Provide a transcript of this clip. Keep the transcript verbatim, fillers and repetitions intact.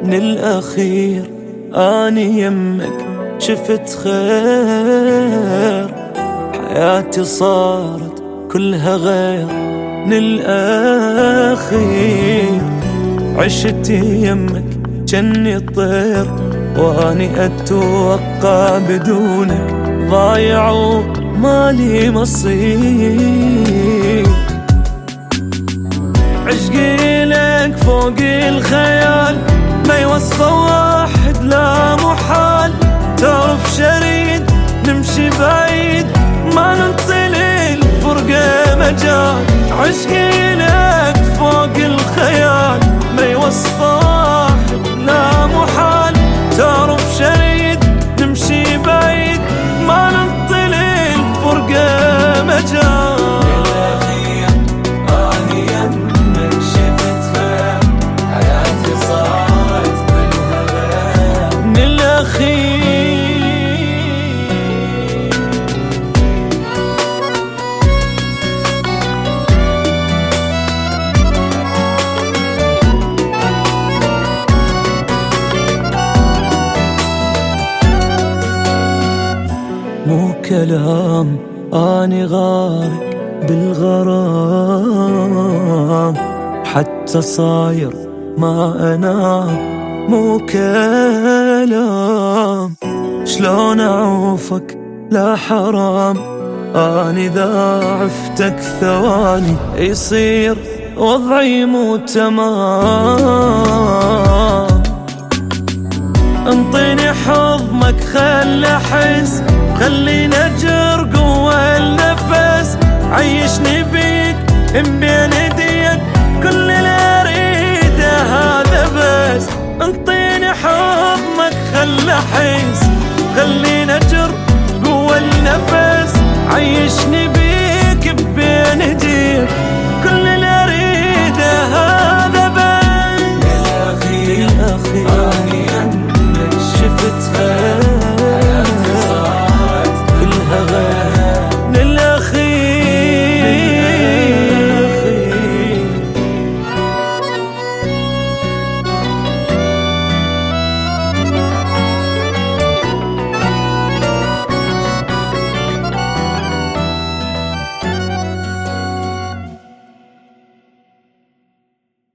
من الأخير أني يمك شفت خير، حياتي صارت كلها غير من الأخير. عشت يمك جني الطير واني اتوقع بدونك ضايع ومالي مصير. عشقي لك فوق الخيال ما يوصفه واحد لا محال، تعرف شريد نمشي بعيد ما ننطلي الفرقة مجال. عشقي لك فوق الخيال ما يوصفه واحد لا محال، تعرف شريد نمشي بعيد ما ننطلي الفرقة مجال. مو كلام أني غارق بالغرام، حتى صاير ما أنام مو كلام. شلون أعوفك لا حرام أني إذا عفتك ثواني يصير وضعي مو تمام. انطيني حضنك خل أحس، خليني أجر قوة النفس، عيشني بيك من بين ايديك كل اللي اريده هذا بس. انطيني حضنك خل أحس، خليني أجر قوة النفس،